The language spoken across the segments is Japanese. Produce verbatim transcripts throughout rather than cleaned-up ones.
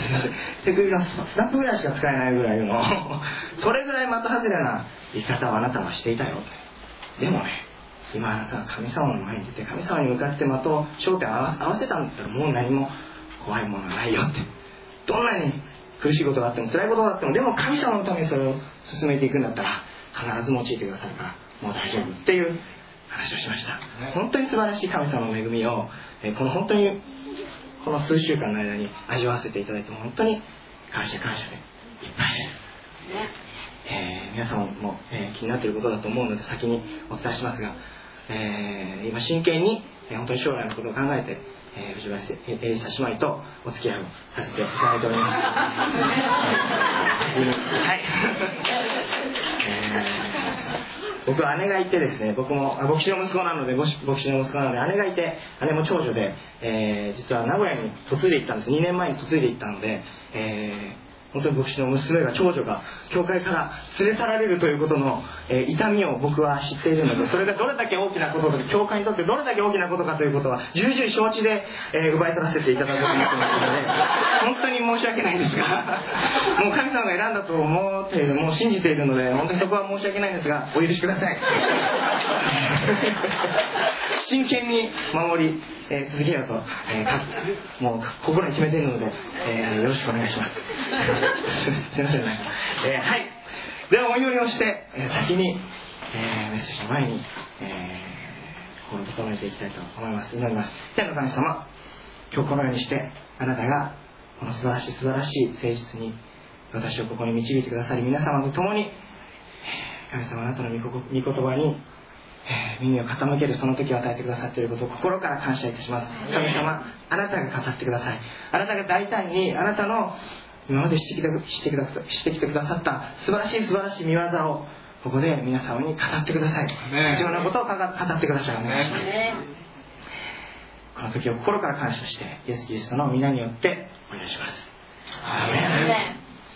手首のスナップぐらいしか使えないぐらいのそれぐらい的外れな生き方をあなたはしていたよ。でもね、今あなたは神様の前に出て神様に向かって的を焦点を合わせたんだったらもう何も怖いものはないよって。どんなに苦しいことがあっても辛いことがあっても、でも神様のためにそれを進めていくんだったら必ず用いてくださるからもう大丈夫っていう話をしました。本当に素晴らしい神様の恵みをこの本当にこの数週間の間に味わわせていただいて、本当に感謝感謝でいっぱいです。えー、皆様も、えー、気になっていることだと思うので先にお伝えしますが、えー、今真剣に、えー、本当に将来のことを考えて、えー、藤林エリサ姉妹とお付き合いをさせていただいております。はい、えー、僕は姉がいてですね、僕も牧師の息子なので牧師の息子なので姉がいて、姉も長女で、えー、実は名古屋に嫁いでいったんです。にねんまえに嫁いでいったので、えー本当に牧師の娘が長女が教会から連れ去られるということの、えー、痛みを僕は知っているので、それがどれだけ大きなことか、教会にとってどれだけ大きなことかということは重々承知で、えー、奪い取らせていただこうと思ってますので、本当に申し訳ないですがもう神様が選んだと思っている、もう信じているので本当にそこは申し訳ないんですがお許しください真剣に守り、えー、続けようと、えー、もう心に決めているので、えー、よろしくお願いしますすいませんね、えー、はい。ではお祈りをして、えー、先に、えー、メッセージの前に、えー、心を整えていきたいと思います。祈ります。天の神様、今日このようにしてあなたがこの素晴らしい素晴らしい誠実に私をここに導いてくださり、皆様と共に神様あなたの御言葉に耳を傾けるその時を与えてくださっていることを心から感謝いたします。神様、あなたが語ってください。あなたが大胆にあなたの今までしてきて、してきて、してきてくださった素晴らしい素晴らしい見業をここで皆様に語ってください。必要なことを語ってください。お願いします。この時を心から感謝してイエス・キリストの皆によってお祈りします。アーメン。はい、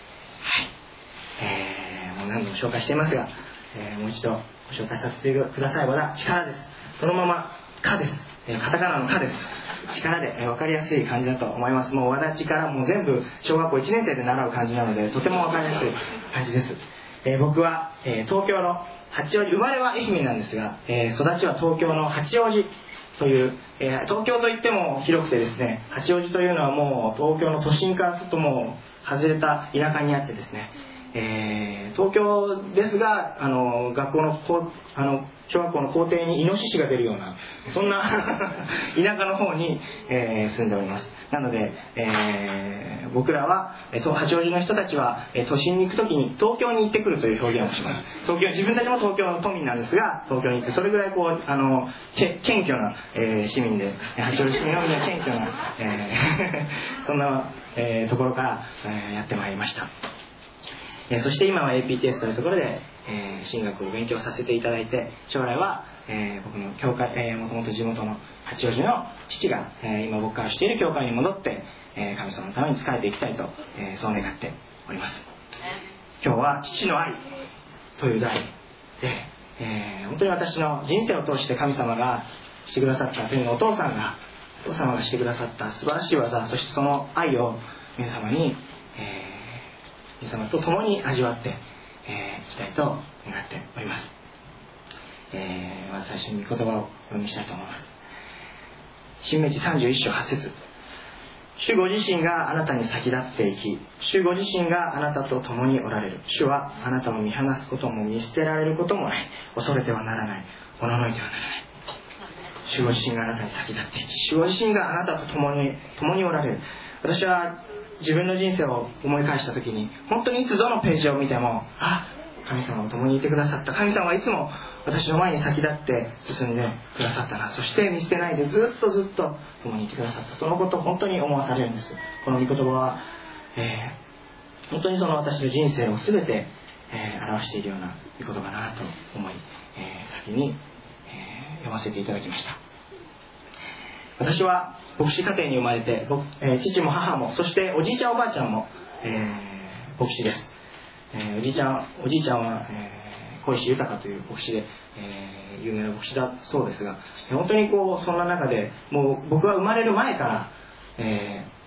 えー、もう何度も紹介していますが、えー、もう一度ご紹介させてください。和田力です。そのままかです。えー、カタカナのかです。力で、えー、分かりやすい漢字だと思います。もう和田力も全部小学校いちねん生で習う漢字なのでとても分かりやすい漢字です。えー、僕は、えー、東京の八王子、生まれは愛媛なんですが、えー、育ちは東京の八王子という、えー、東京といっても広くてですね、八王子というのはもう東京の都心からするともう外れた田舎にあってですね、えー、東京ですがあの学校のこあの小学校の校庭にイノシシが出るようなそんな田舎の方に、えー、住んでおります。なので、えー、僕らは八王子の人たちは都心に行くときに東京に行ってくるという表現をします。東京、自分たちも東京の都民なんですが東京に行ってそれぐらいこうあのけ謙虚な、えー、市民で八王子市民のみんな謙虚な、えー、そんな、えー、ところから、えー、やってまいりました。えー、そして今は エーピーティーエス というところで、えー、神学を勉強させていただいて、将来は、えー、僕の教会、えー、もともと地元の八王子の父が、えー、今僕からしている教会に戻って、えー、神様のために仕えていきたいと、えー、そう願っております。今日は父の愛という題で、えー、本当に私の人生を通して神様がしてくださった、というのお父さんがお父様がしてくださった素晴らしい技、そしてその愛を皆様に、えー皆様と共に味わってい、えー、きたいと願っております。えー、まず最初に御言葉を読みしたいと思います。新明記さんじゅういっ章はち節、主ご自身があなたに先立っていき、主ご自身があなたと共におられる。主はあなたを見放すことも見捨てられることもない。恐れてはならない。おののいてはならない。主ご自身があなたに先立っていき、主ご自身があなたと共に共におられる。私は自分の人生を思い返した時に本当にいつどのページを見ても、あ、神様が共にいてくださった。神様はいつも私の前に先立って進んでくださったな。そして見捨てないでずっとずっと共にいてくださった。そのことを本当に思わされるんです。この御言葉は、えー、本当にその私の人生を全て、えー、表しているような御言葉だなと思い、えー、先に、えー、読ませていただきました。私は牧師家庭に生まれて、えー、父も母もそしておじいちゃんおばあちゃんも、えー、牧師です。えー、おじいちゃんおじいちゃんは、えー、小石豊という牧師で、えー、有名な牧師だそうですが、本当にこうそんな中でもう僕は生まれる前から、えー、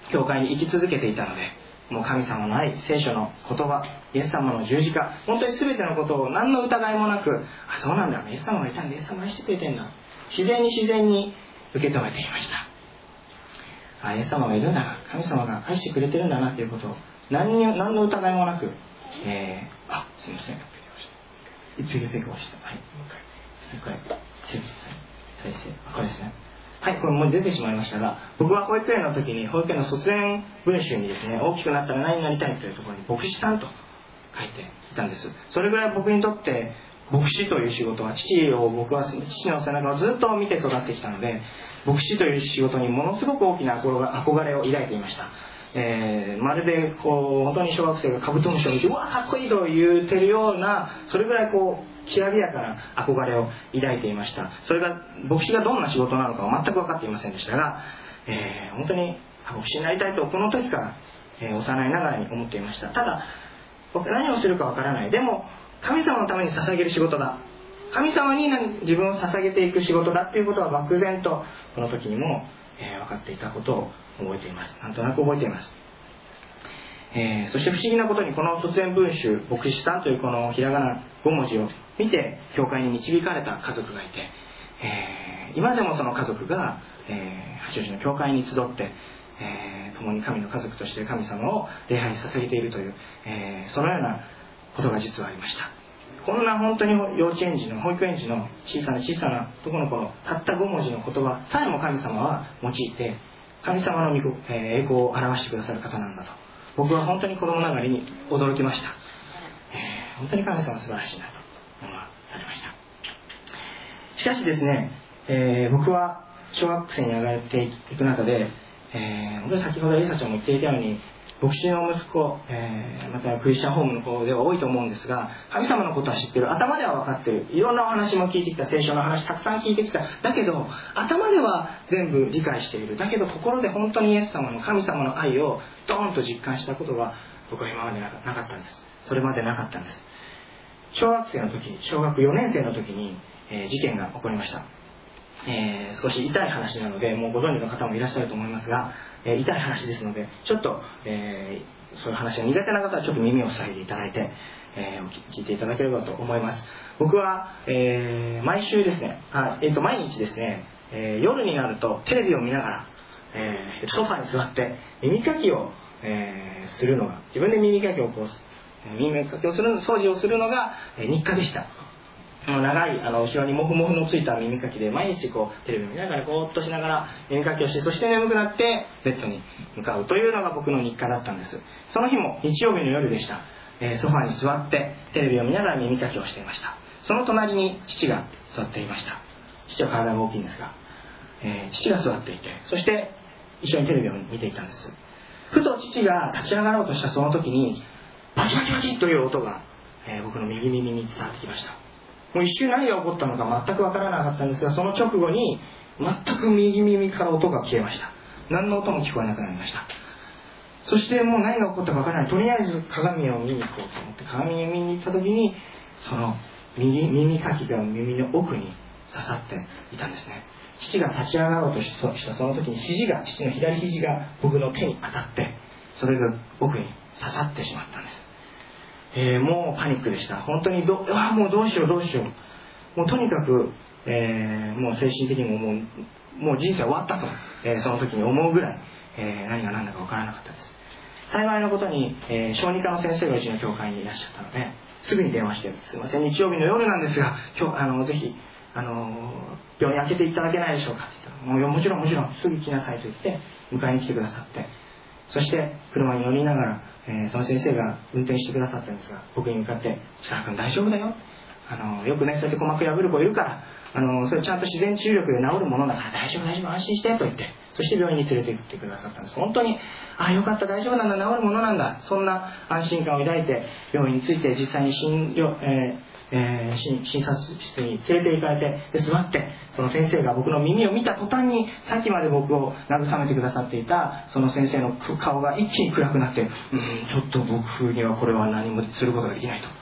教会に生き続けていたので、もう神様の愛、聖書の言葉、イエス様の十字架、本当に全てのことを何の疑いもなく、あ、そうなんだ、イエス様がいたんだ、イエス様愛してくれてんだ、自然に自然に受け止めていました。あ、イエス様がいるんだな、神様が愛してくれてるんだなということを何に何の疑いもなく、えー、あ、すみません、一匹ペコをした。はい、もう一回、もう一回、再生、あ、これですね。はい、これもう出てしまいましたが、僕は保育園の時に、保育園の卒園文集にですね、大きくなったら何になりたいというところに牧師さんと書いていたんです。それぐらい僕にとって牧師という仕事は、父を僕は父の背中をずっと見て育ってきたので、牧師という仕事にものすごく大きな憧れを抱いていました。えー、まるでこう本当に小学生がカブトムシを見てうわーかっこいいと言ってるような、それぐらいこうきらびやかな憧れを抱いていました。それが牧師がどんな仕事なのかは全く分かっていませんでしたが、えー、本当に牧師になりたいとこの時から、えー、幼いながらに思っていました。ただ僕何をするか分からない、でも神様のために捧げる仕事だ、神様に自分を捧げていく仕事だっていうことは漠然とこの時にも、えー、分かっていたことを覚えています。なんとなく覚えています。えー、そして不思議なことにこの卒園文集、牧師さんというこのひらがなご文字を見て教会に導かれた家族がいて、えー、今でもその家族が、えー、八王子の教会に集って、えー、共に神の家族として神様を礼拝に捧げているという、えー、そのようなことが実はありました。こんな本当に幼稚園児の保育園児の小さな小さな男の子のたったご文字の言葉さえも神様は用いて神様の栄光を表してくださる方なんだと、僕は本当に子供ながらに驚きました。えー、本当に神様は素晴らしいなと思わされました。しかしですね、えー、僕は小学生に上がっていく中で、えー、本当に先ほどエリサちゃんも言っていたように、牧師の息子、えー、またはクリスチャンホームの方では多いと思うんですが、神様のことは知ってる、頭では分かってる、いろんなお話も聞いてきた、聖書の話たくさん聞いてきた、だけど頭では全部理解している、だけど心で本当にイエス様の神様の愛をドーンと実感したことが僕は今までなかったんです。それまでなかったんです。小学生の時、小学よねん生の時に、えー、事件が起こりました。えー、少し痛い話なのでもうご存知の方もいらっしゃると思いますが、えー、痛い話ですのでちょっと、えー、そういう話が苦手な方はちょっと耳を塞いでいただいて、えー、聞いていただければと思います。僕は、えー、毎週ですねあ、えー、と毎日ですね、えー、夜になるとテレビを見ながら、えー、ソファーに座って耳かきを、えー、するのが自分で耳かきをこう耳かきをする掃除をするのが、えー、日課でした。長いあの後ろにモフモフのついた耳かきで毎日こうテレビを見ながらぼーっとしながら耳かきをして、そして眠くなってベッドに向かうというのが僕の日課だったんです。その日も日曜日の夜でした。えー、ソファーに座ってテレビを見ながら耳かきをしていました。その隣に父が座っていました。父は体が大きいんですが、えー、父が座っていて、そして一緒にテレビを見ていたんです。ふと父が立ち上がろうとしたその時にバチバチバチという音が、えー、僕の右耳に伝わってきました。もう一瞬何が起こったのか全く分からなかったんですが、その直後に全く右耳から音が消えました。何の音も聞こえなくなりました。そしてもう何が起こったか分からない、とりあえず鏡を見に行こうと思って鏡を見に行った時にその 右耳かきが耳の奥に刺さっていたんですね。父が立ち上がろうとしたその時に肘が父の左肘が僕の手に当たってそれが奥に刺さってしまったんです。えー、もうパニックでした。本当にどうわもうどうしようどうしよう、もうとにかく、えー、もう精神的にももう、もう人生終わったと、えー、その時に思うぐらい、えー、何が何だか分からなかったです。幸いのことに、えー、小児科の先生がうちの教会にいらっしゃったのですぐに電話して、すいません日曜日の夜なんですが今日あのぜひあの病院開けていただけないでしょうかって言ったら、もうもちろんもちろんすぐ来なさいと言って迎えに来てくださって、そして車に乗りながら、えー、その先生が運転してくださったんですが、僕に向かって「力君大丈夫だよ、あのよくねそうやって鼓膜破る子いるからあのそれちゃんと自然治癒力で治るものだから大丈夫大丈夫安心して」と言って、そして病院に連れて行ってくださったんです。本当にああよかった大丈夫なんだ治るものなんだ、そんな安心感を抱いて病院に着いて実際に診療、えーえー、診察室に連れて行かれてで座って、その先生が僕の耳を見た途端にさっきまで僕を慰めてくださっていたその先生の顔が一気に暗くなって、うんちょっと僕にはこれは何もすることができないと、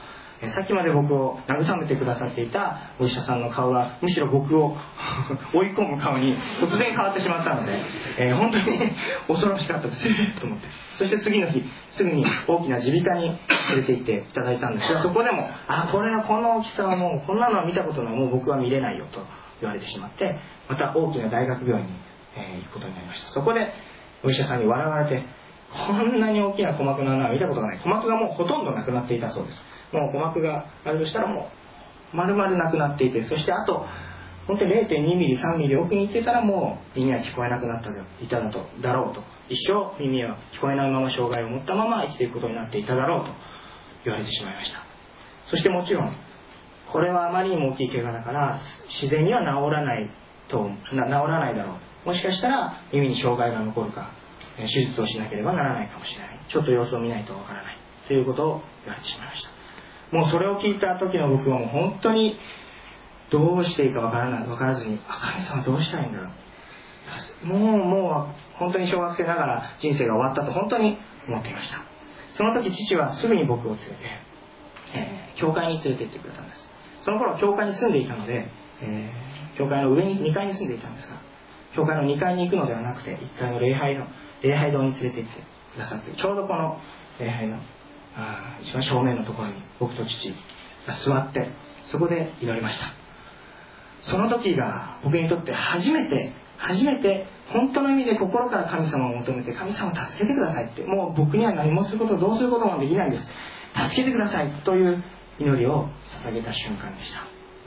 さっきまで僕を慰めてくださっていたお医者さんの顔がむしろ僕を追い込む顔に突然変わってしまったので、えー、本当に恐ろしかったですと思って、そして次の日すぐに大きな耳鼻科に連れて行っていただいたんですが、そこでもあこれはこの大きさはもうこんなのは見たことない、もう僕は見れないよと言われてしまって、また大きな大学病院に、えー、行くことになりました。そこでお医者さんに笑われて、こんなに大きな鼓膜の穴は見たことがない。鼓膜がもうほとんどなくなっていたそうです。もう鼓膜があるとしたらもう丸々なくなっていて、そしてあと本当に れいてんにミリさんミリ奥に行ってたらもう耳は聞こえなくなったいただとだろうと、一生耳は聞こえないまま障害を持ったまま生きていくことになっていただろうと言われてしまいました。そしてもちろんこれはあまりにも大きい怪我だから自然には治らないと治らないだろう、もしかしたら耳に障害が残るか手術をしなければならないかもしれない、ちょっと様子を見ないとわからないということを言われてしまいました。もうそれを聞いた時の僕はもう本当にどうしていいかわからないわからずに、あ神様どうしたらいいんだろう、もうもう本当に小学生ながら人生が終わったと本当に思っていました。その時父はすぐに僕を連れて、えー、教会に連れて行ってくれたんです。その頃教会に住んでいたので、えー、教会の上ににかいに住んでいたんですが、教会のにかいに行くのではなくていっかいの礼拝の礼拝堂に連れて行ってくださって、ちょうどこの礼拝のあ一番正面のところに僕と父が座って、そこで祈りました。その時が僕にとって初めて初めて本当の意味で心から神様を求めて、神様を助けてくださいって、もう僕には何もすることどうすることもできないんです、助けてくださいという祈りを捧げた瞬間でした。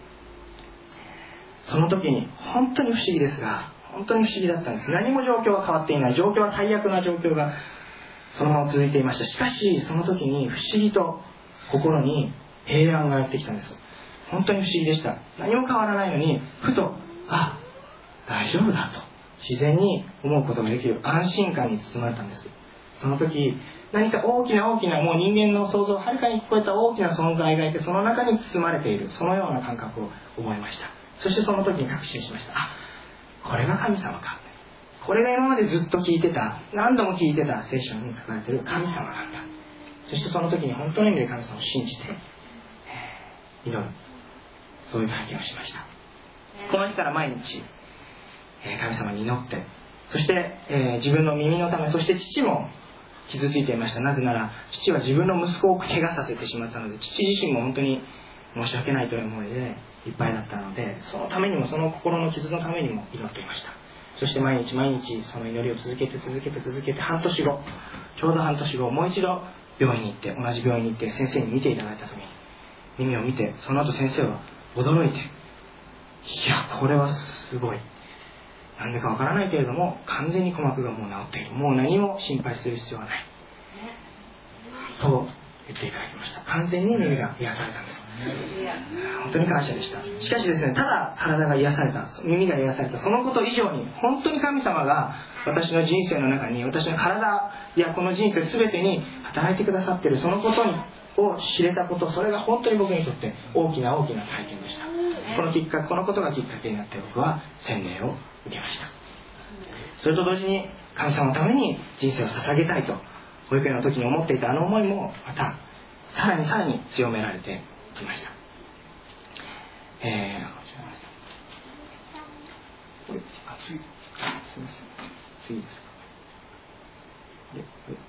その時に本当に不思議ですが、本当に不思議だったんです。何も状況は変わっていない、状況は最悪な状況がそのまま続いていました。しかしその時に不思議と心に平安がやってきたんです。本当に不思議でした。何も変わらないのにふとあ大丈夫だと自然に思うことができる安心感に包まれたんです。その時何か大きな大きなもう人間の想像をはるかに超えた大きな存在がいて、その中に包まれている、そのような感覚を覚えました。そしてその時に確信しました。あこれが神様か、これが今までずっと聞いてた、何度も聞いてた聖書に書かれている神様なんだ。そしてその時に本当の意味で神様を信じて、えー、祈る、そういう体験をしました。この日から毎日、えー、神様に祈って、そして、えー、自分の耳のため、そして父も傷ついていました。なぜなら父は自分の息子を怪我させてしまったので、父自身も本当に申し訳ないという思いでいっぱいだったので、そのためにも、その心の傷のためにも祈っていました。そして毎日毎日その祈りを続けて続けて続けて、半年後、ちょうど半年後、もう一度病院に行って、同じ病院に行って先生に見ていただいた時に、耳を見て、その後先生は驚いて、いやこれはすごい、なんでかわからないけれども完全に鼓膜がもう治っている、もう何も心配する必要はない、そう言っていただきました。完全に耳が癒されたんです。本当に感謝でした。しかしですね、ただ体が癒された、耳が癒された、そのこと以上に本当に神様が私の人生の中に、私の体やこの人生全てに働いてくださっている、そのことにを知れたこと、それが本当に僕にとって大きな大きな体験でした。このきっかけ、このことがきっかけになって僕は洗礼を受けました。それと同時に神様のために人生を捧げたいと保育園の時に思っていたあの思いもまたさらにさらに強められてきました。えー、これあ次すみません、次ですか。でこれ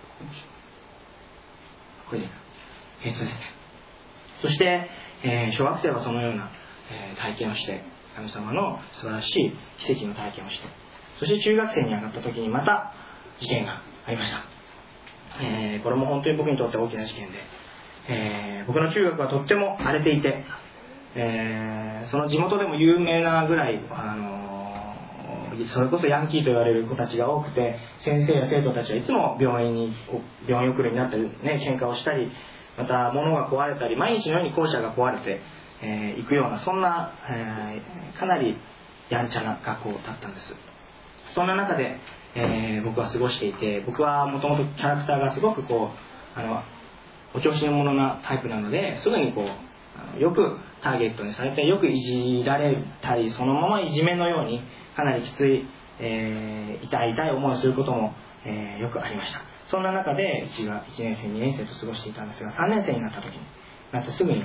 これですか。えーとですね、そして、えー、小学生はそのような、えー、体験をして、神様の素晴らしい奇跡の体験をして、そして中学生に上がった時にまた事件がありました。えー、これも本当に僕にとって大きな事件で、えー、僕の中学はとっても荒れていて、えー、その地元でも有名なぐらい、あのー、それこそヤンキーと言われる子たちが多くて、先生や生徒たちはいつも病院に病院遅れになったり、ね、喧嘩をしたり、また物が壊れたり、毎日のように校舎が壊れて、えー、行くような、そんな、えー、かなりやんちゃな学校だったんです。そんな中で、えー、僕は過ごしていて、僕はもともとキャラクターがすごくこうあのお調子者なタイプなので、すぐにこうあのよくターゲットにされて、よくいじられたり、そのままいじめのようにかなりきつい、えー、痛い痛い思いをすることも、えー、よくありました。そんな中でうちはいちねん生にねん生と過ごしていたんですが、さんねん生になった時になってすぐに、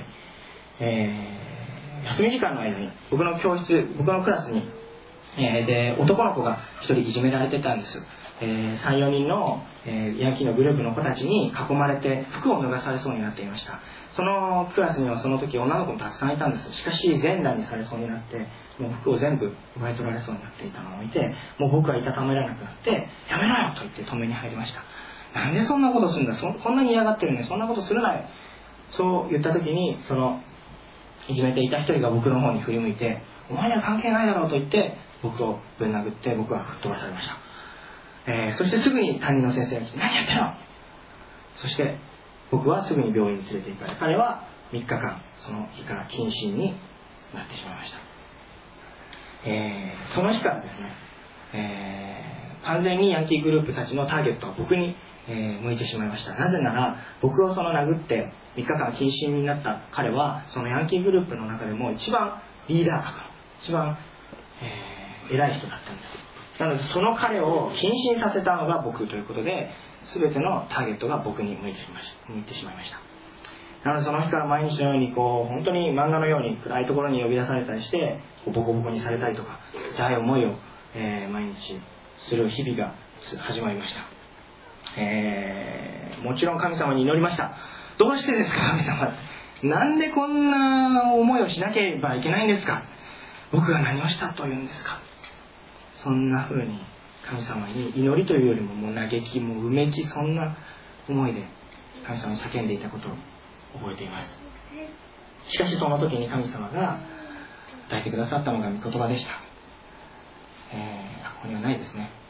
えー、休み時間の間に僕の教室僕のクラスに、えー、で男の子が一人いじめられてたんです。えー、さん、よにんの、えー、ヤンキーのグループの子たちに囲まれて服を脱がされそうになっていました。そのクラスにはその時女の子もたくさんいたんです。しかし全裸にされそうになって、もう服を全部奪い取られそうになっていたのを見て、もう僕はいたためられなくなって、やめろよと言って止めに入りました。なんでそんなことするんだ、そこんなに嫌がってるのにそんなことするなよ、そう言った時に、そのいじめていた一人が僕の方に振り向いて、お前には関係ないだろうと言って僕をぶん殴って、僕は吹っ飛ばされました。えー、そしてすぐに担任の先生が来て、何やってんの。そして僕はすぐに病院に連れて行かれ、彼はみっかかんその日から謹慎になってしまいました。えー、その日からですね、えー、完全にヤンキーグループたちのターゲットは僕に、えー、向いてしまいました。なぜなら僕をその殴ってみっかかん謹慎になった彼は、そのヤンキーグループの中でも一番リーダー格の一番、えー、偉い人だったんです。なのでその彼を謹慎させたのが僕ということで、全てのターゲットが僕に向いてしまいました。向いてしまいました。なのでその日から毎日のようにこう本当に漫画のように暗いところに呼び出されたりして、ボコボコにされたりとか痛い思いを、えー、毎日する日々が始まりました。えー、もちろん神様に祈りました。どうしてですか神様、なんでこんな思いをしなければいけないんですか、僕が何をしたというんですか。そんな風に神様に祈りというよりももう嘆き、もううめき、そんな思いで神様に叫んでいたことを覚えています。しかしその時に神様が与えてくださったのが御言葉でした。えー、ここにはないですね。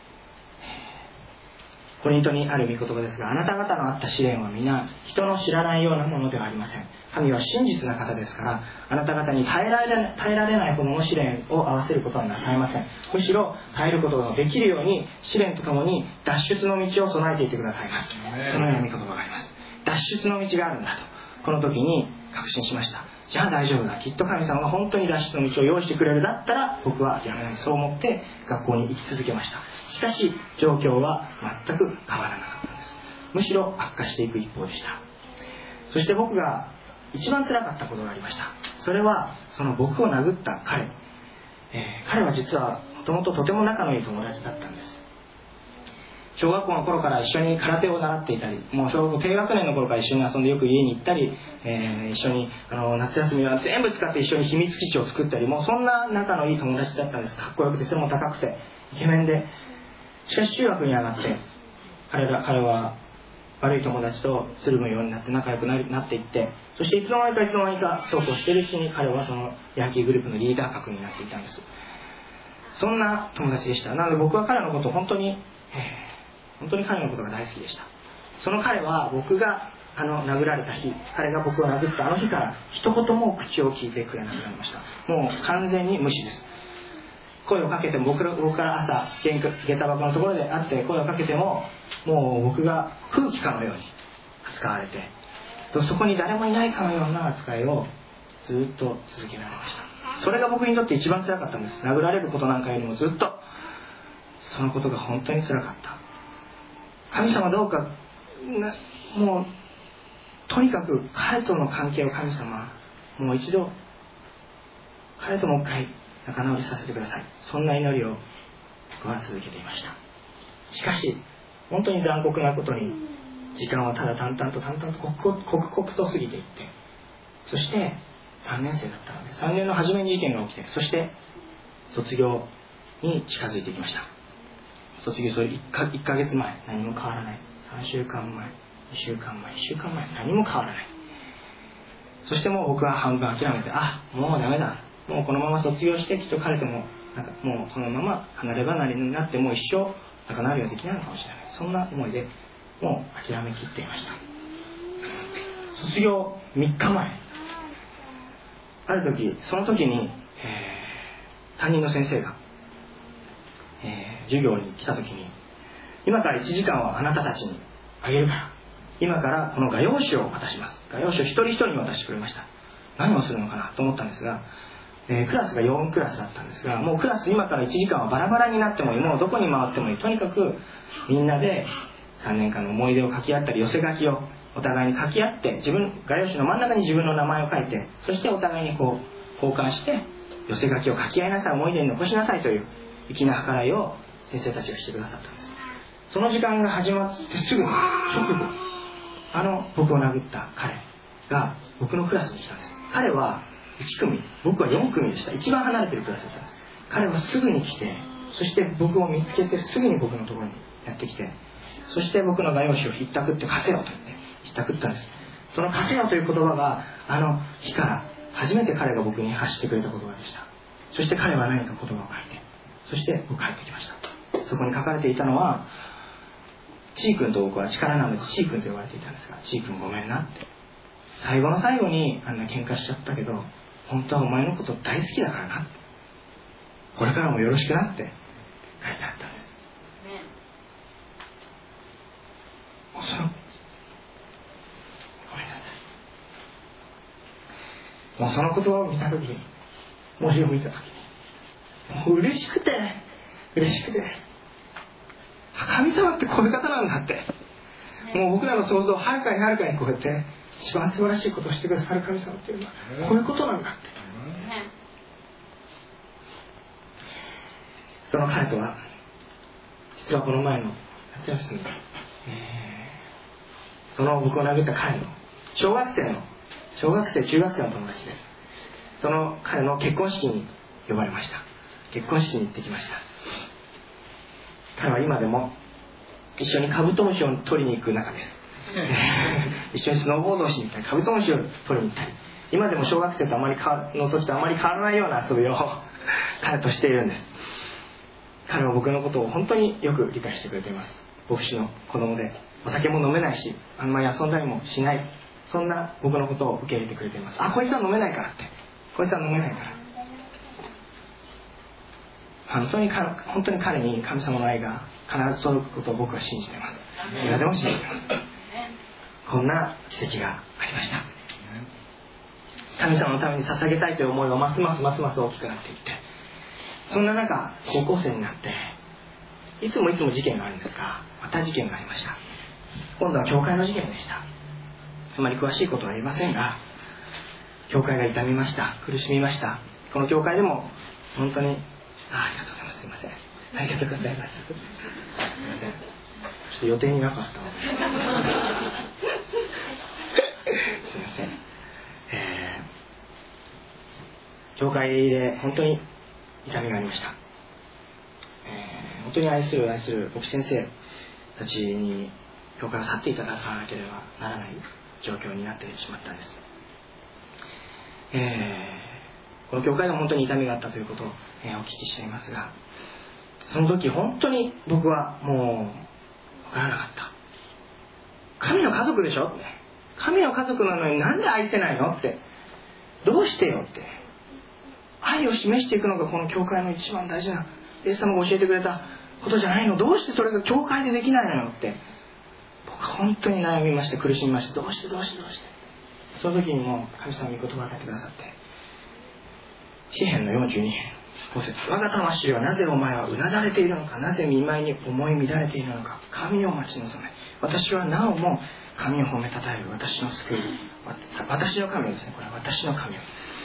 コリントにある御言葉ですが、あなた方のあった試練は皆人の知らないようなものではありません。神は真実な方ですから、あなた方に耐えられ、耐えられないほどの試練を合わせることはなさいません。むしろ耐えることができるように試練とともに脱出の道を備えていてくださいます。そのような御言葉があります。脱出の道があるんだとこの時に確信しました。じゃあ大丈夫だ、きっと神様が本当に脱出の道を用意してくれるだったら僕はやめない、そう思って学校に行き続けました。しかし状況は全く変わらなかったんです。むしろ悪化していく一方でした。そして僕が一番辛かったことがありました。それはその僕を殴った彼、えー、彼は実はもともととても仲のいい友達だったんです。小学校の頃から一緒に空手を習っていたり、もう小学低学年の頃から一緒に遊んでよく家に行ったり、えー、一緒にあの夏休みは全部使って一緒に秘密基地を作ったり、もうそんな仲のいい友達だったんです。かっこよくて背も高くてイケメンで。しかし中学に上がって彼ら彼は悪い友達とつるむようになって仲良くなっていって、そしていつの間にかいつの間にかそうこうしているうちに彼はそのヤンキーグループのリーダー格になっていたんです。そんな友達でした。なので僕は彼のことを本当に、えー本当に彼のことが大好きでした。その彼は僕があの殴られた日、彼が僕を殴ったあの日から一言も口を聞いてくれなくなりました。もう完全に無視です。声をかけても 僕, 僕から朝下駄箱のところで会って声をかけても、もう僕が空気かのように扱われて、そこに誰もいないかのような扱いをずっと続けられました。それが僕にとって一番辛かったんです。殴られることなんかよりもずっとそのことが本当に辛かった。神様どうかもうとにかく彼との関係を神様もう一度彼ともう一回仲直りさせてください、そんな祈りを僕は続けていました。しかし本当に残酷なことに時間はただ淡々と淡々と刻々と過ぎていって、そしてさんねん生だったのでさんねんの初めに事件が起きて、そして卒業に近づいてきました。卒業それ 1, かいっかげつまえ何も変わらない、さんしゅうかんまえ、にしゅうかんまえ、いっしゅうかんまえ何も変わらない。そしてもう僕は半分諦めて、あもうダメだ、もうこのまま卒業してきっと彼ともなんかもうこのまま離れ離れになってもう一生仲直りはできないのかもしれない、そんな思いでもう諦めきっていました。卒業みっかまえ、ある時その時に、えー、担任の先生がえー、授業に来た時に、今からいちじかんはあなたたちにあげるから、今からこの画用紙を渡します。画用紙を一人一人に渡してくれました。何をするのかなと思ったんですが、えー、クラスがよんクラスだったんですが、もうクラス今からいちじかんはバラバラになってもいい、もうどこに回ってもいい、とにかくみんなでさんねんかんの思い出を書き合ったり寄せ書きをお互いに書き合って、自分画用紙の真ん中に自分の名前を書いて、そしてお互いにこう交換して寄せ書きを書き合いなさい、思い出に残しなさいという粋な計らいを先生たちがしてくださったんです。その時間が始まってすぐ直後、あの僕を殴った彼が僕のクラスに来たんです。彼はいち組、僕はよん組でした。一番離れてるクラスだったんです。彼はすぐに来て、そして僕を見つけてすぐに僕のところにやってきて、そして僕の画用紙をひったくって貸せよと言ってひったくったんです。その貸せよという言葉があの日から初めて彼が僕に発してくれた言葉でした。そして彼は何か言葉を書いて、そして僕帰ってきました。そこに書かれていたのは、ちーくんと僕は力なのでちーくんと呼ばれていたんですが、ちーくんごめんなって、最後の最後にあんな喧嘩しちゃったけど本当はお前のこと大好きだからな、これからもよろしくなって書いてあったんです。もうそのごめんなさい、もうその言葉を見たときに、文字を見たときに、もう嬉しくて嬉しくて、神様ってこういう方なんだって、もう僕らの想像をはるかにはるかに超えて、一番素晴らしいことをしてくださる神様っていうのはこういうことなんだって。その彼とは実はこの前の夏休み、えー、その僕を殴った彼の小学生の小学生中学生の友達です。その彼の結婚式に呼ばれました。結婚式に行ってきました。彼は今でも一緒にカブトムシを取りに行く仲です。一緒にスノーボードをしに行ったり、カブトムシを取りに行ったり、今でも小学生とあまりかの時とあまり変わらないような遊びを彼としているんです。彼は僕のことを本当によく理解してくれています。牧師の子供で、お酒も飲めないし、あんまり遊んだりもしない、そんな僕のことを受け入れてくれています。あ、こいつは飲めないからって、こいつは飲めないから、本当に彼、本当に彼に神様の愛が必ず届くことを僕は信じています。今でも信じています。こんな奇跡がありました。神様のために捧げたいという思いはますますますます大きくなっていって、そんな中高校生になって、いつもいつも事件があるんですが、また事件がありました。今度は教会の事件でした。あまり詳しいことは言いませんが、教会が痛みました。苦しみました。この教会でも本当に あ, ありがとうございます。すいません。ありがとうございます。すいません。ちょっと予定になかったので。すいません。えー、教会で本当に痛みがありました。えー、本当に愛する愛する牧師先生たちに教会を去っていただかなければならない状況になってしまったんです。えー、この教会でも本当に痛みがあったということを、えー、お聞きしていますが、その時本当に僕はもう分からなかった。神の家族でしょって、神の家族なのになんで愛せないのって、どうしてよって、愛を示していくのがこの教会の一番大事な、イエス様が教えてくれたことじゃないの、どうしてそれが教会でできないのよって、僕は本当に悩みまして、苦しみまして、どうしてどうしてどうして、その時にも神様に言葉を与えてくださって、詩編のよんじゅうに編ご節、我が魂はなぜお前はうなだれているのか、なぜ見舞いに思い乱れているのか、神を待ち望め、私はなおも神を褒めたたえる、私の救い、私の神をですね、これは私の神を。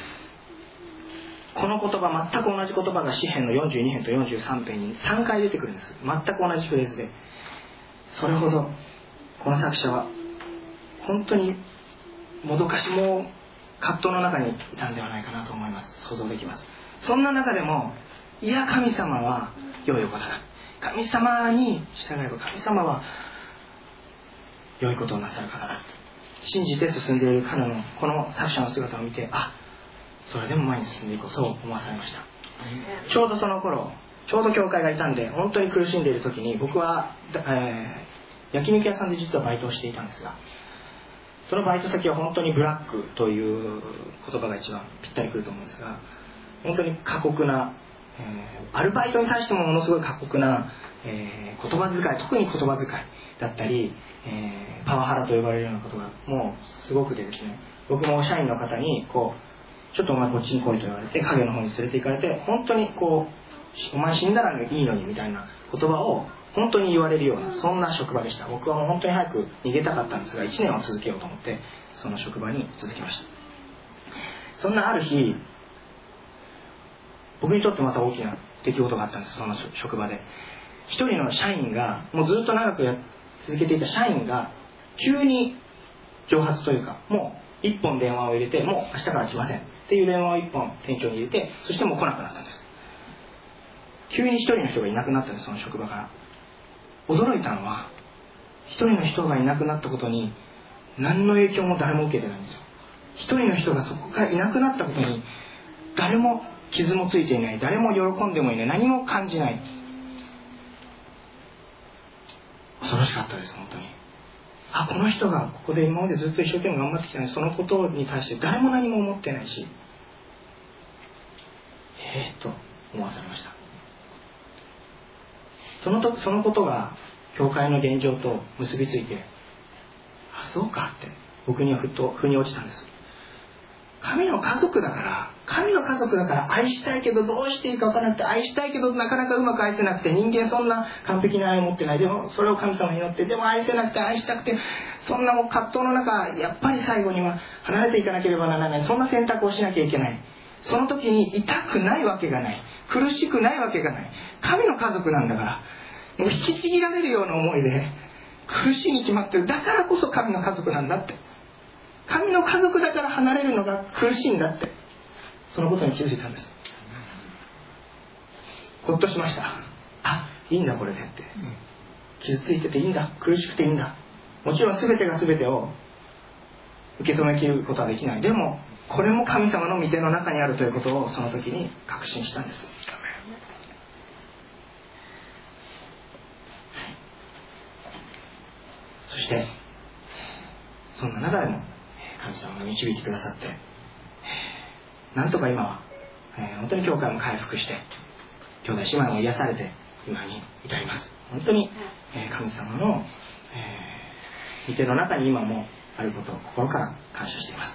この言葉、全く同じ言葉が詩編のよんじゅうに編とよんじゅうさん編にさんかい出てくるんです。全く同じフレーズで、それほどこの作者は本当にもどかしも葛藤の中にいたんではないかなと思います。想像できます。そんな中でも、いや神様は良いお方だ、神様に従えば神様は良いことをなさる方だ、信じて進んでいる彼のこの作者の姿を見て、あ、それでも前に進んでいこう、そう思わされました。ちょうどその頃、ちょうど教会がいたんで、本当に苦しんでいる時に、僕は、えー、焼肉屋さんで実はバイトをしていたんですが、そのバイト先は本当にブラックという言葉が一番ぴったりくると思うんですが、本当に過酷な、えー、アルバイトに対してもものすごい過酷な、えー、言葉遣い、特に言葉遣いだったり、えー、パワハラと呼ばれるようなことがもうすごくてですね、僕も社員の方にこうちょっとお前こっちに来いと言われて影の方に連れて行かれて、本当にこうお前死んだらいいのにみたいな言葉を本当に言われるような、そんな職場でした。僕はもう本当に早く逃げたかったんですが、いちねんを続けようと思ってその職場に続きました。そんなある日、僕にとってまた大きな出来事があったんです。その職場で一人の社員が、もうずっと長くや続けていた社員が急に蒸発というか、もう一本電話を入れて、もう明日から来ませんっていう電話を一本店長に入れて、そしてもう来なくなったんです。急に一人の人がいなくなったんです。その職場から。驚いたのは、一人の人がいなくなったことに何の影響も誰も受けてないんですよ。一人の人がそこからいなくなったことに誰も傷もついていない、誰も喜んでもいない、何も感じない。恐ろしかったです。本当に。あ、この人がここで今までずっと一生懸命頑張ってきたのに、そのことに対して誰も何も思ってないし、えー、と思わされました。そのとそのことが教会の現状と結びついて、あ、そうかって僕にはふっと腑に落ちたんです。神の家族だから、神の家族だから愛したいけどどうしていいか分からなくて、愛したいけどなかなかうまく愛せなくて、人間そんな完璧な愛を持ってない。でもそれを神様に祈って、でも愛せなくて愛したくて、そんなもう葛藤の中、やっぱり最後には離れていかなければならない、そんな選択をしなきゃいけない。その時に痛くないわけがない、苦しくないわけがない。神の家族なんだから、もう引きちぎられるような思いで苦しいに決まってる。だからこそ神の家族なんだって、神の家族だから離れるのが苦しいんだって、そのことに気づいたんです。ほっとしました。あ、いいんだこれでって、傷ついてていいんだ、苦しくていいんだ。もちろん全てが全てを受け止めきることはできない。でもこれも神様の御手の中にあるということをその時に確信したんです。そしてそんな中でも神様が導いてくださって、なんとか今は、えー、本当に教会も回復して、兄弟姉妹も癒されて今に至ります。本当に、えー、神様の、えー、御手の中に今もあることを心から感謝しています。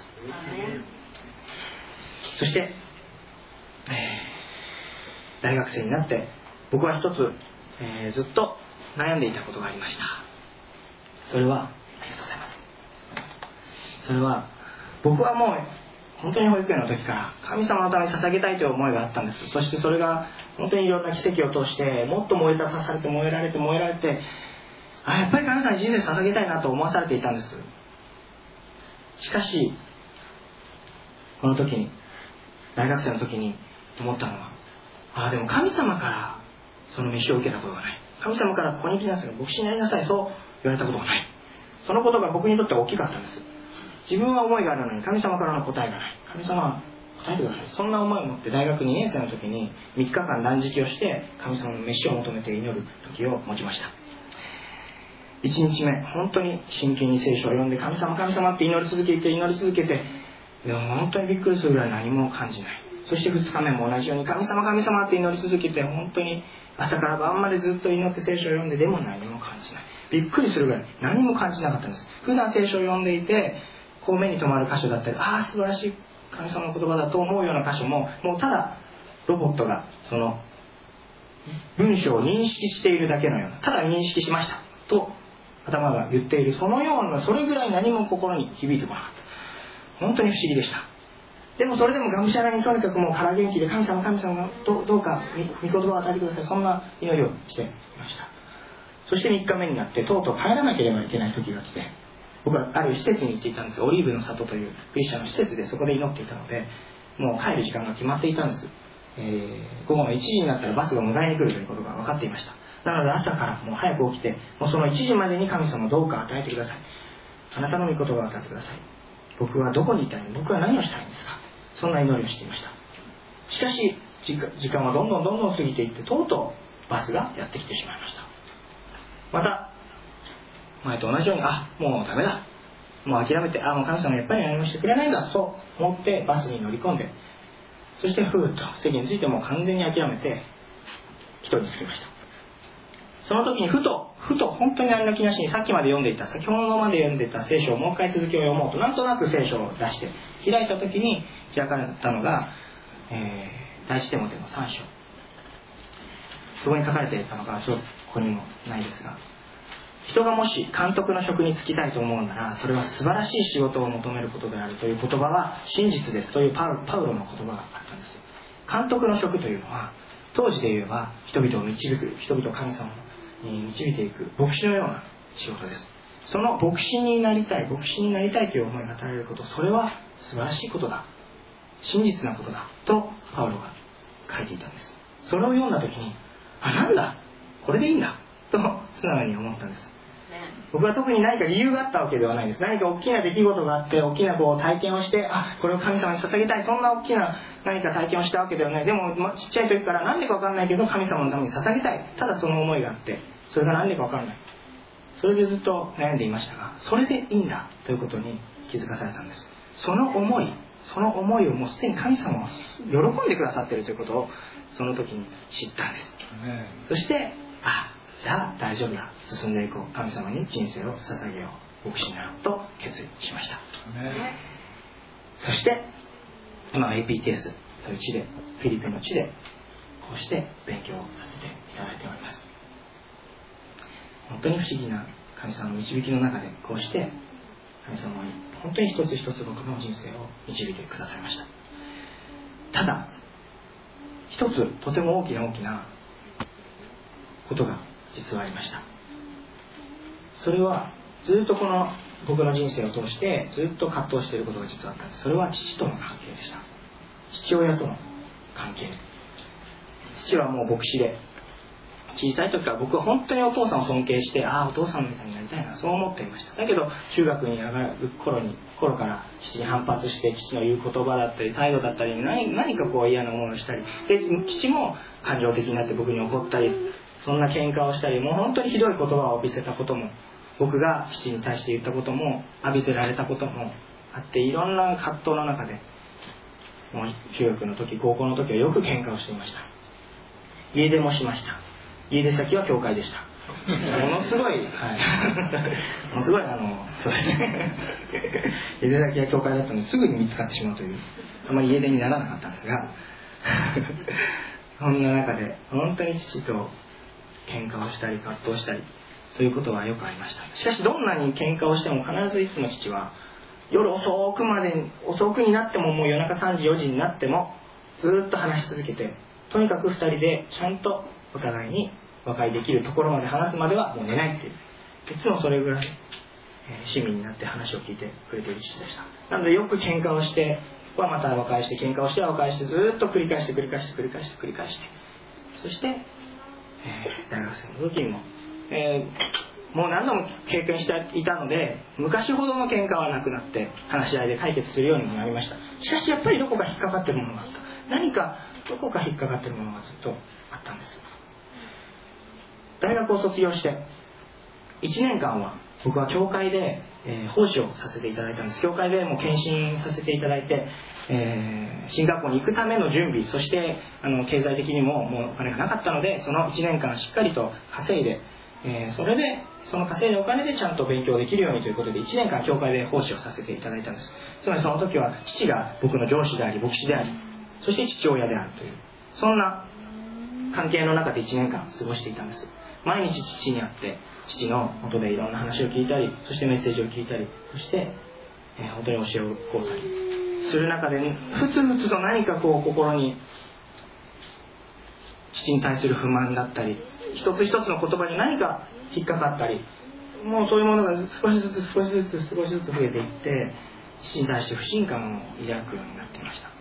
そして、えー、大学生になって僕は一つ、えー、ずっと悩んでいたことがありました。それは、ありがとうございます。それは、僕はもう本当に保育園の時から神様のために捧げたいという思いがあったんです。そしてそれが本当にいろんな奇跡を通してもっと燃え立たされて燃えられて燃えられて、あ、やっぱり神様に人生捧げたいなと思わされていたんです。しかしこの時に、大学生の時に思ったのは、ああでも神様からその飯を受けたことがない、神様からここに来なさい、牧師になりなさい、そう言われたことがない。そのことが僕にとっては大きかったんです。自分は思いがあるのに神様からの答えがない、神様は答えてください、そんな思いを持って大学にねん生の時にみっかかん断食をして神様の飯を求めて祈る時を持ちました。いちにちめ、本当に真剣に聖書を読んで、神様神様って祈り続けて祈り続けて、でも本当にびっくりするぐらい何も感じない。そしてふつかめも同じように神様神様って祈り続けて、本当に朝から晩までずっと祈って聖書を読んで、でも何も感じない。びっくりするぐらい何も感じなかったんです。普段聖書を読んでいてこう目に留まる箇所だったり、ああ素晴らしい神様の言葉だと思うような箇所も、もうただロボットがその文章を認識しているだけのような、ただ認識しましたと頭が言っている、そのような、それぐらい何も心に響いてこなかった。本当に不思議でした。でもそれでもがむしゃらにとにかくもう空元気で、神様神様が ど, どうか御言葉を与えてください、そんな祈りをしていました。そしてみっかめになってとうとう帰らなければいけない時が来て、僕はある施設に行っていたんです。オリーブの里というクリスチャンの施設でそこで祈っていたので、もう帰る時間が決まっていたんです。えー、午後のいちじになったらバスが迎えに来るということが分かっていました。なので朝からもう早く起きて、もうそのいちじまでに神様どうか与えてください、あなたの御言葉を与えてください、僕はどこにいたいの、僕は何をしたいんですか、そんな祈りをしていました。しかし時間はどんどんどんどん過ぎていって、とうとうバスがやってきてしまいました。また前と同じように、あ、もうダメだ、もう諦めて、あ、もう神様やっぱり何もしてくれないんだ、そう思ってバスに乗り込んで、そしてふーっと席についてもう完全に諦めて一人につきました。その時にふとふと本当に何の気なしに、さっきまで読んでいた、先ほどまで読んでいた聖書をもう一回続きを読もうと、なんとなく聖書を出して開いた時に開かれたのが、えー、第一テモテのさん章。そこに書かれていたのが、ちょっとここにもないですが、人がもし監督の職に就きたいと思うなら、それは素晴らしい仕事を求めることであるという言葉は真実ですというパウ、パウロの言葉があったんです。監督の職というのは、当時で言えば人々を導く、人々を神様に導いていく牧師のような仕事です。その牧師になりたい、牧師になりたいという思いが与えられること、それは素晴らしいことだ、真実なことだとパウロが書いていたんです。それを読んだ時に、あ、なんだ、これでいいんだと素直に思ったんです。僕は特に何か理由があったわけではないです。何か大きな出来事があって、大きなこう体験をして、あ、これを神様に捧げたい、そんな大きな何か体験をしたわけではない。でも、ま、ちっちゃい時から何でか分かんないけど神様のために捧げたい、ただその思いがあって、それが何でか分からない、それでずっと悩んでいましたが、それでいいんだということに気づかされたんです。その思い、その思いをもうすでに神様は喜んでくださっているということをその時に知ったんです。そして、あ、じゃあ大丈夫だ、進んでいこう、神様に人生を捧げよう、牧師になろうと決意しました。そして今 エーピーティーエス という地で、フィリピンの地でこうして勉強させていただいております。本当に不思議な神様の導きの中で、こうして神様に本当に一つ一つ僕の人生を導いてくださいました。ただ一つとても大きな大きなことが実はありました。それはずっとこの僕の人生を通してずっと葛藤していることが実はあったんです。それは父との関係でした。父親との関係。父はもう牧師で、小さい時から僕は本当にお父さんを尊敬して、ああお父さんみたいになりたいな、そう思っていました。だけど中学に上がる頃に頃から父に反発して、父の言う言葉だったり態度だったり 何, 何かこう嫌な思いをしたりで、父も感情的になって僕に怒ったり、そんな喧嘩をしたり、もう本当にひどい言葉を浴びせたことも、僕が父に対して言ったことも浴びせられたこともあって、いろんな葛藤の中で、もう中学の時高校の時はよく喧嘩をしていました。家出もしました。家出先は教会でした。ものすごい、はい、ものすごいあのそうですね家出先は教会だったのですぐに見つかってしまうという、あまり家出にならなかったんですがそんな中で本当に父と喧嘩をしたり葛藤したりということはよくありました。しかしどんなに喧嘩をしても必ずいつも父は夜遅くまで、遅くになっても、もう夜中さんじよじになってもずっと話し続けて、とにかくふたりでちゃんとお互いに和解できるところまで話すまではもう寝ないっていう、いつもそれぐらい、えー、親身になって話を聞いてくれている父でした。なのでよく喧嘩をしてはまた和解して、喧嘩をしては和解して、ずっと繰り返して繰り返して繰り返して繰り返して、そして、えー、大学生の時にも、えー、もう何度も経験していたので、昔ほどの喧嘩はなくなって話し合いで解決するようにもなりました。しかしやっぱりどこか引っかかっているものがあった。何かどこか引っかかっているものがずっとあったんです。大学を卒業していちねんかんは僕は教会で、えー、奉仕をさせていただいたんです。教会でも献身させていただいて、えー、進学校に行くための準備、そしてあの経済的にももうお金がなかったので、そのいちねんかんしっかりと稼いで、えー、それでその稼いだお金でちゃんと勉強できるようにということでいちねんかん教会で奉仕をさせていただいたんです。つまりその時は父が僕の上司であり牧師であり、そして父親であるという、そんな関係の中でいちねんかん過ごしていたんです。毎日父に会って父の元でいろんな話を聞いたり、そしてメッセージを聞いたり、そして、えー、本当に教えを請うたりする中で、ね、ふつふつと何かこう心に父に対する不満だったり、一つ一つの言葉に何か引っかかったり、もうそういうものが少しずつ少しずつ少しずつ増えていって、父に対して不信感を抱くようになっていました。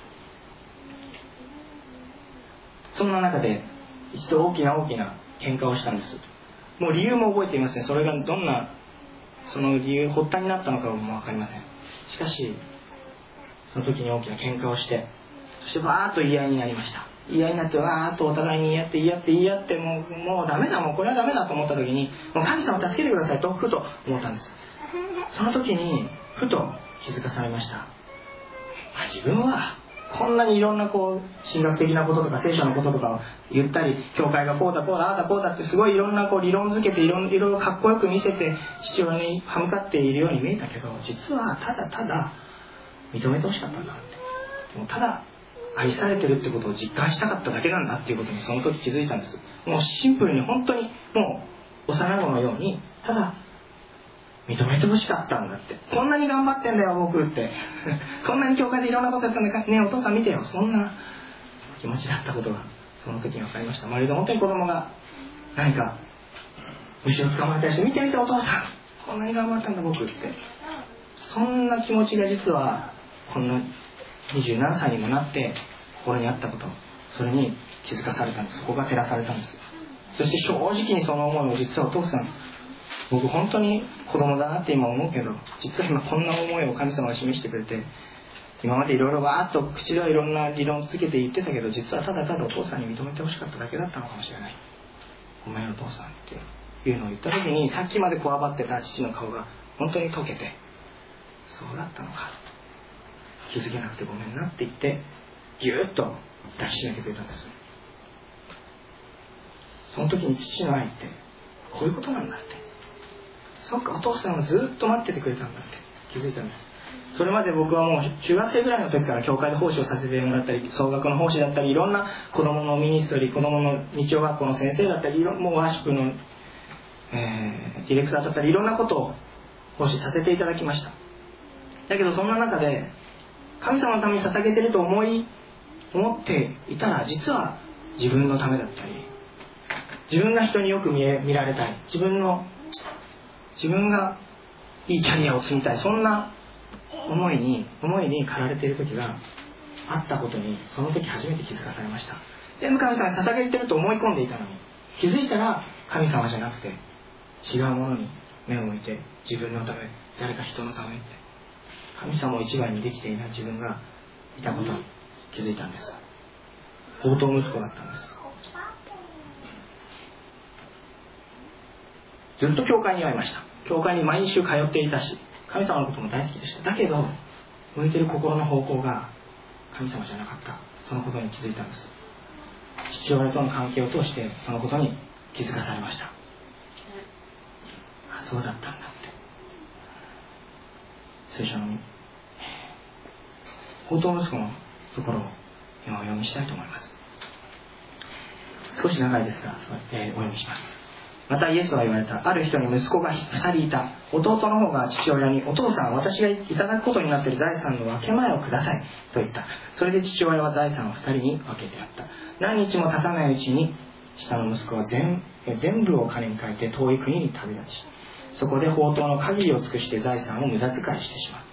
そんな中で一度大きな大きな喧嘩をしたんです。もう理由も覚えていません。それがどんなその理由発端になったのかも分かりません。しかしその時に大きな喧嘩をして、そしてバーッと言い合いになりました。言い合いになってわーっとお互いに言い合って言い合って言い合って、もうもうダメだ、もうこれはダメだと思った時に、もう神様助けてくださいとふと思ったんです。その時にふと気づかされました。自分はこんなにいろんなこう神学的なこととか聖書のこととかを言ったり、教会がこうだこうだああだこうだってすごいいろんなこう理論づけていろいろかっこよく見せて父親に歯向かっているように見えたけど、実はただただ認めてほしかったんだって、でもただ愛されてるってことを実感したかっただけなんだっていうことにその時気づいたんです。もうシンプルに本当にもう幼子のようにただ認めてほしかったんだって。こんなに頑張ってんだよ僕ってこんなに教会でいろんなことやったんだからねえお父さん見てよ、そんな気持ちだったことがその時に分かりました。まるで本当に子供が何か虫を捕まえたりして見て見てお父さんこんなに頑張ったんだ僕って、そんな気持ちが実はこんな二十何歳にもなって心にあったこと、それに気づかされたんです。そこが照らされたんです。そして正直にその思いを、実はお父さん僕本当に子供だなって今思うけど、実は今こんな思いを神様が示してくれて、今までいろいろわーっと口ではいろんな理論をつけて言ってたけど、実はただただお父さんに認めてほしかっただけだったのかもしれない。ごめんお父さんっていうのを言った時に、さっきまでこわばってた父の顔が本当に溶けて、そうだったのか、気づけなくてごめんなって言ってギューッと抱きしめてくれたんです。その時に父の愛ってこういうことなんだって、そっかお父さんはずっと待っててくれたんだって気づいたんです。それまで僕はもう中学生ぐらいの時から教会で奉仕をさせてもらったり、総学の奉仕だったり、いろんな子供のミニストリー、子供の日曜学校の先生だったり、もうワーシップの、えー、ディレクターだったり、いろんなことを奉仕させていただきました。だけどそんな中で神様のために捧げてると思い思っていたら、実は自分のためだったり、自分が人によく見え見られたい、自分の自分がいいキャリアを積みたい、そんな思いに思いに駆られている時があったことに、その時初めて気づかされました。全部神様に捧げてると思い込んでいたのに、気づいたら神様じゃなくて違うものに目を向いて、自分のため、誰か人のためって、神様を一番にできていない自分がいたことに気づいたんです。放蕩息子だったんです。ずっと教会にはいました。教会に毎週通っていたし、神様のことも大好きでした。だけど向いている心の方向が神様じゃなかった、そのことに気づいたんです。父親との関係を通してそのことに気づかされました。あ、そうだったんだって。聖書の放蕩息子のところを今お読みしたいと思います。少し長いですが、えー、お読みします。またイエスは言われた。ある人に息子がふたりいた。弟の方が父親に、お父さん、私がいただくことになっている財産の分け前をくださいと言った。それで父親は財産をふたりに分けてやった。何日も経たないうちに下の息子は 全, 全部を金に換えて遠い国に旅立ち、そこで放蕩の限りを尽くして財産を無駄遣いしてしまった。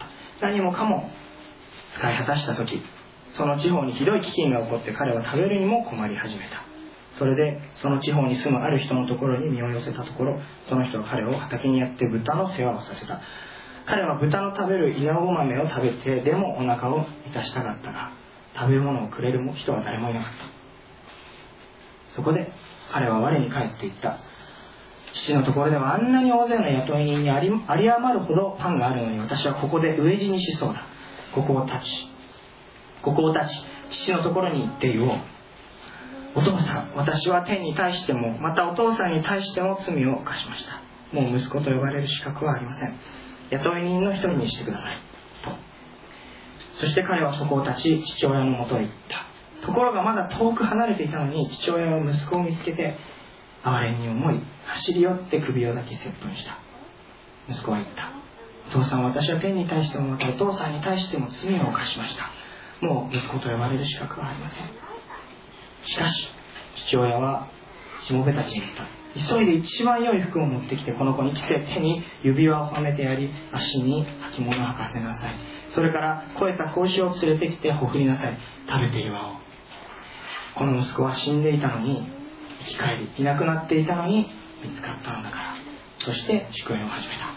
何もかも使い果たした時、その地方にひどい飢饉が起こって彼は食べるにも困り始めた。それでその地方に住むある人のところに身を寄せたところ、その人は彼を畑にやって豚の世話をさせた。彼は豚の食べる稲子豆を食べてでもお腹を満たしたかったが、食べるものをくれる人は誰もいなかった。そこで彼は我に帰っていった。父のところではあんなに大勢の雇い人にあり、あり余るほどパンがあるのに、私はここで飢え死にしそうだ。ここを立ちここを立ち父のところに行って言おう。お父さん、私は天に対してもまたお父さんに対しても罪を犯しました。もう息子と呼ばれる資格はありません。雇い人の一人にしてくださいと。そして彼はそこを立ち父親のもとへ行った。ところがまだ遠く離れていたのに、父親は息子を見つけて哀れに思い、走り寄って首を抱き接吻した。息子は言った。お父さん、私は天に対してもまたお父さんに対しても罪を犯しました。もう息子と呼ばれる資格はありません。しかし父親はしもべたちに言った。急いで一番良い服を持ってきてこの子に着せ、手に指輪をはめてやり、足に履物を履かせなさい。それから肥えた子牛を連れてきてほふりなさい。食べて祝おう。この息子は死んでいたのに生き返り、いなくなっていたのに見つかったのだから。そして祝宴を始めた。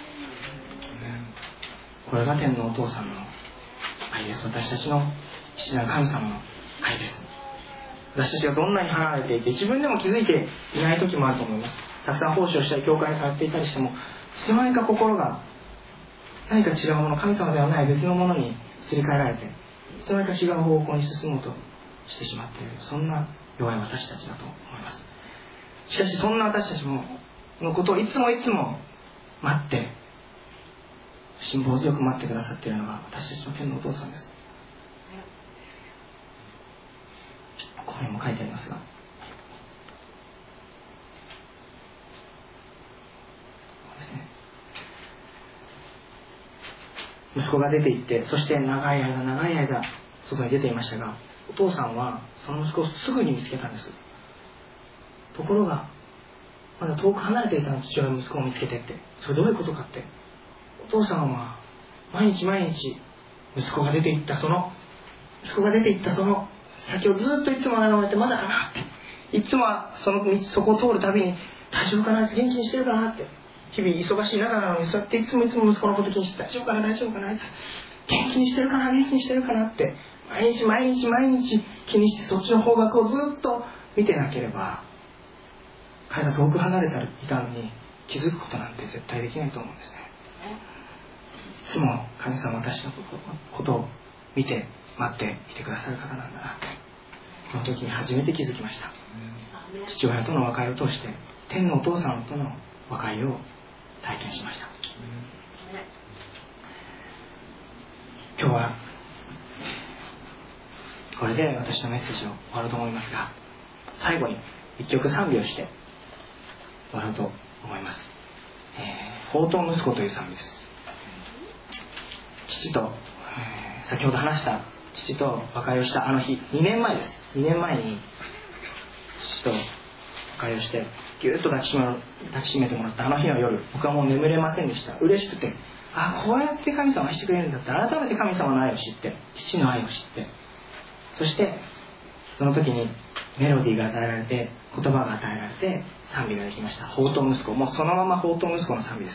これが天のお父さんの愛です。私たちの父なる神様の愛です。私たちがどんなに離れていて自分でも気づいていない時もあると思います。たくさん奉仕をしたり教会に通っていたりしても、いつの間にか心が何か違うもの、神様ではない別のものにすり替えられて、いつの間にか違う方向に進もうとしてしまっている、そんな弱い私たちだと思います。しかしそんな私たちものことをいつもいつも待って、辛抱強く待ってくださっているのが私たちの天のお父さんです。 こにも書いてありますが、息子が出て行って、そして長い間長い間外に出ていましたが、お父さんはその息子をすぐに見つけたんです。ところがまだ遠く離れていたの父親は息子を見つけてって、それどういうことかって、お父さんは毎日毎日息子が出て行ったその息子が出て行ったその先をずっといつも眺めて、まだかなって、いつもその道そこを通るたびに大丈夫かなって、元気にしてるかなって、日々忙しい中なのにそうやっていつもいつも息子のこと気にして、大丈夫かな大丈夫かな、あいつ元気にしてるかな元気にしてるかなって毎日毎日毎日気にして、そっちの方角をずっと見てなければ、彼が遠く離れていたのに気づくことなんて絶対できないと思うんですね。いつも神様は私のことを見て待っていてくださる方なんだなって、この時に初めて気づきました。父親との和解を通して天のお父さんとの和解を体験しました。今日はこれで私のメッセージを終わろうと思いますが、最後に一曲賛美をして終わろうと思います。えー、宝刀息子という賛美です。父と、えー、先ほど話した父と和解をしたあの日、にねんまえです。にねんまえに父と和解をしてぎゅっと抱きしめ、抱きしめてもらったあの日の夜、僕はもう眠れませんでした。嬉しくて、あ、こうやって神様を愛してくれるんだって、改めて神様の愛を知って、父の愛を知って、そしてその時にメロディーが与えられて、言葉が与えられて賛美ができました。宝刀息子、もうそのまま宝刀息子の賛美です。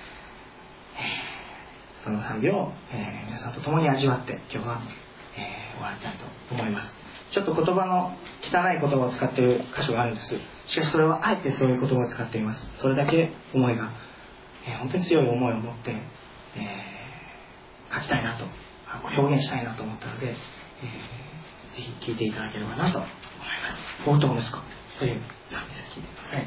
その賛美を、えー、皆さんと共に味わって今日は、えー、終わりたいと思います。ちょっと言葉の汚い言葉を使っている箇所があるんです。しかしそれはあえてそういう言葉を使っています。それだけ思いが、えー、本当に強い思いを持って、えー、書きたいなと、表現したいなと思ったので、えー、ぜひ聴いていただければなと思います。宝刀息子という賛美です。聴いてください。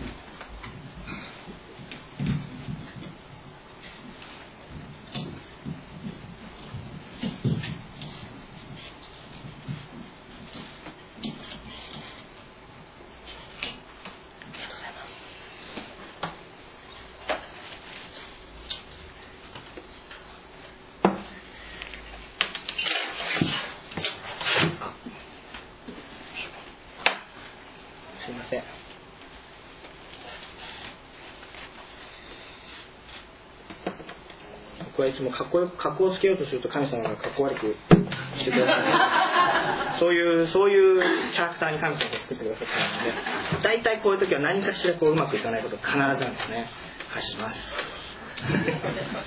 僕はいつもかっこよく格好をつけようとすると神様がかっこ悪くしてくださるそういうそういうキャラクターに神様が作ってくださったので、大体こういう時は何かしらこううまくいかないことが必ずなんですね。発しますはい、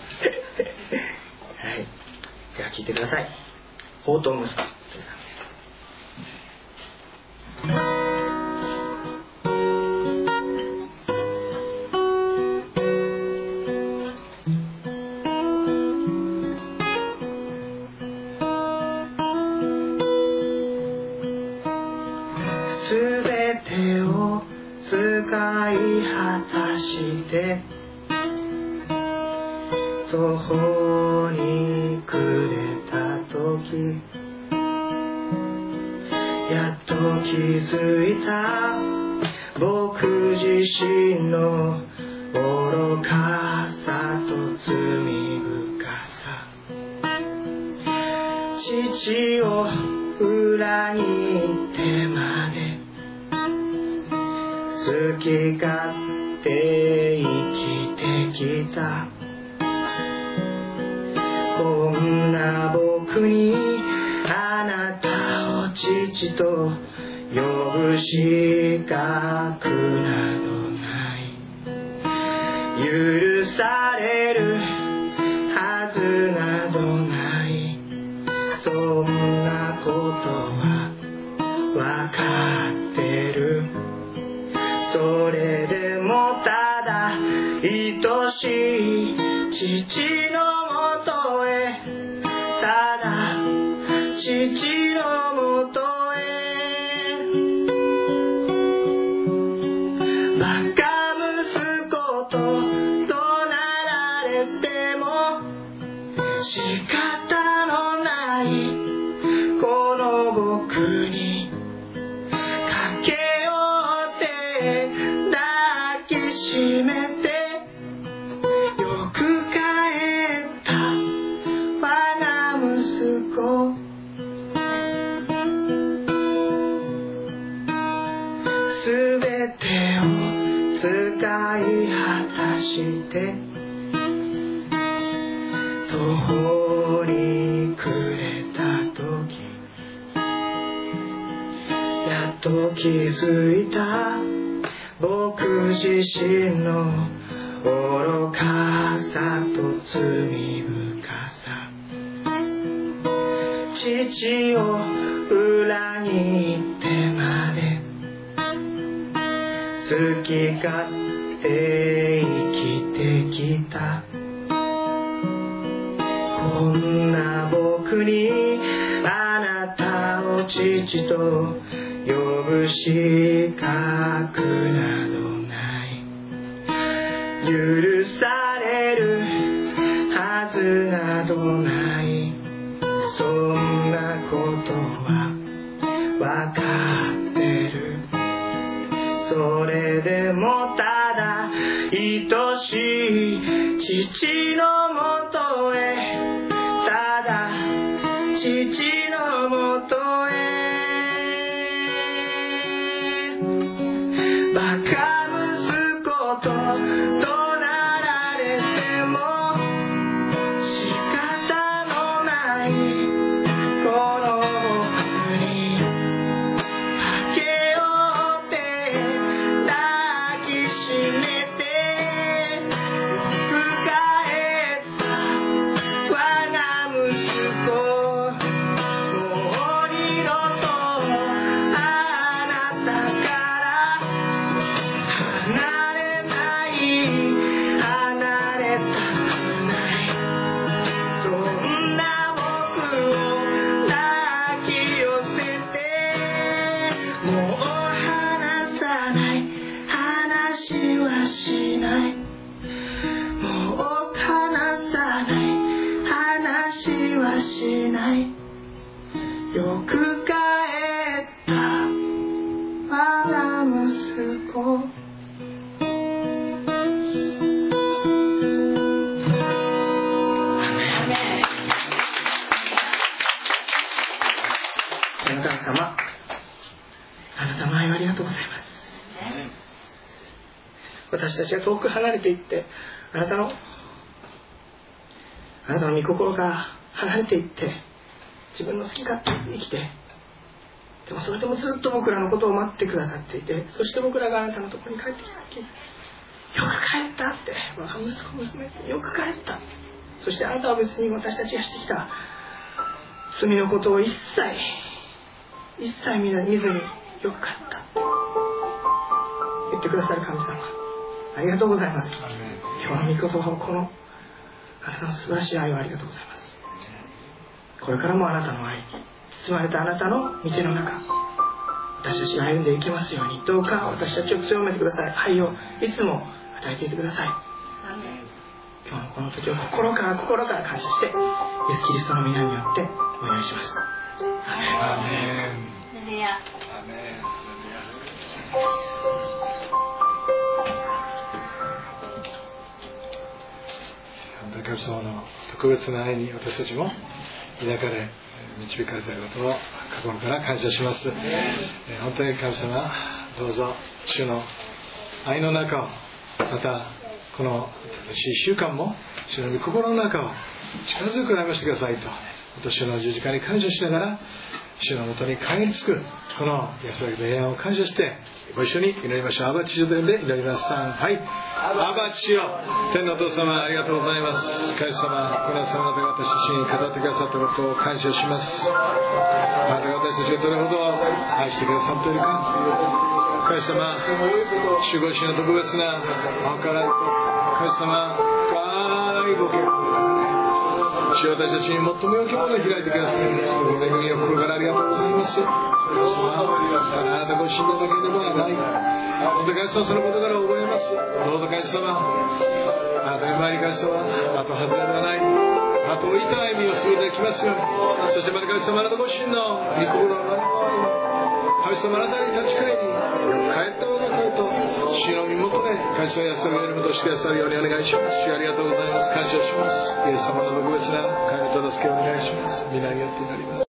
では聞いてください。宝刀息子という賛美です。途方に暮れた時、やっと気づいた僕自身の愚かさと罪深さ。父を裏切ってまで好き勝手生きてきた。こんな僕にあなたを父と呼ぶ資格などない。許されるはずなどない。そんなことはわかってる。それでもただ愛しい父のもとへ、ただ父のもとへ、バカ息子と怒鳴られても仕方のないこの僕に途方に暮れた時、やっと気づいた僕自身の愚かさと罪深さ。父を裏切ってまで好き勝手生きてきた。こんな僕にあなたを父と呼ぶ資格などない。許されるはずなどない。そんなことはわかってる。それでもただ愛しい父のもとへ、ただ父のもとへ。バカ息子と怒鳴られても仕方のないこの僕に駆け寄って抱きしめて、よく帰った我が息子、もう二度とあなたから離れない、離れたくない。そんな僕を抱き寄せて、もう離さない、話はしない。もう離さない、話はしない。よく帰った我が息子。天の神様、あなたの愛をありがとうございます。私たちが遠く離れていって、あなたのあなたの御心から離れていって、自分の好き勝手に生きて、でもそれでもずっと僕らのことを待ってくださっていて、そして僕らがあなたのところに帰ってきた時、よく帰ったって、我が息子娘ってよく帰った。そしてあなたは別に私たちがしてきた罪のことを一切一切見ずによく帰った言ってくださる神様、ありがとうございます。今日の御言葉を、このあなたの素晴らしい愛をありがとうございます。これからもあなたの愛に包まれたあなたの御手の中、私たちが歩んでいけますように、どうか私たちを強めてください。愛をいつも与えていてください。今日のこの時を心から心から感謝して、イエス・キリストの皆によってお祈りします。アメン。アメン。 神様の特別な愛に私たちも抱かれ導かれたことを心から感謝します。本当に神様、どうぞ主の愛の中を、またこの新しいいっしゅうかんも主の御心の中を力強く励ましてくださいと、私の十字架に感謝しながら主のもとに帰り着くこの安らぎと平安を感謝してご一緒に祈りましょう。アバ父よで祈ります。はい、アバ父よ、天のお父様、ありがとうございます。神様、この朝まで私たちに語ってくださったことを感謝します。また私たちがどれほど愛してくださっているか、神様、主ご自身の特別なお計らいと神様深いご計画、主、私たちに最も良きものを開いてくださいます。その恵みを心からありがとうございます。神様、あなたご自身だけではない、本当に神様、そのことから覚えます。どうぞ神様、あなたの前に神様、後外れではない、後をいた歩みを過ぎていきますように。そしてまた神様、あなたご自身の御心のある神様、あなたに立ち返り、帰った我が声と主の身元で神様、安らぎを戻してくださるようにお願いします。主、ありがとうございます。感謝します。イエス様の特別な神と助けをお願いします。皆によって祈ります。